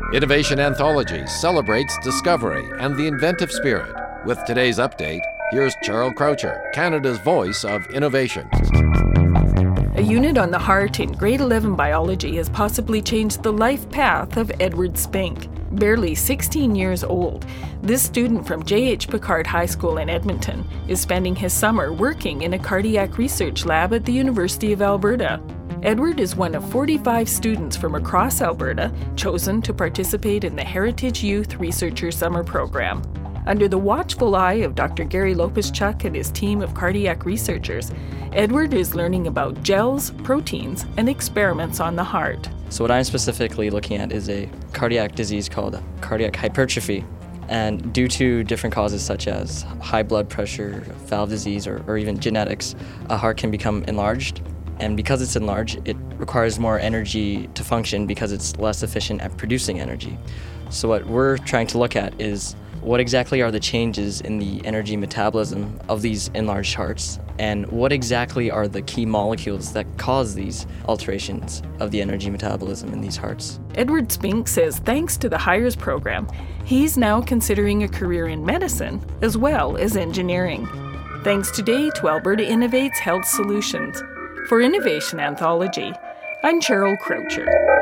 Innovation Anthology celebrates discovery and the inventive spirit. With today's update, here's Cheryl Croucher, Canada's voice of innovation. A unit on the heart in grade 11 biology has possibly changed the life path of Edward Spink. Barely 16 years old, this student from J.H. Pickard High School in Edmonton is spending his summer working in a cardiac research lab at the University of Alberta. Edward is one of 45 students from across Alberta chosen to participate in the Heritage Youth Researcher Summer Program. Under the watchful eye of Dr. Gary Lopeschuk and his team of cardiac researchers, Edward is learning about gels, proteins, and experiments on the heart. So what I'm specifically looking at is a cardiac disease called cardiac hypertrophy. And due to different causes such as high blood pressure, valve disease, or even genetics, a heart can become enlarged. And because it's enlarged, it requires more energy to function because it's less efficient at producing energy. So what we're trying to look at is what exactly are the changes in the energy metabolism of these enlarged hearts, and what exactly are the key molecules that cause these alterations of the energy metabolism in these hearts. Edward Spink says thanks to the HIRES program, he's now considering a career in medicine as well as engineering. Thanks today to Alberta Innovates Health Solutions. For Innovation Anthology, I'm Cheryl Croucher.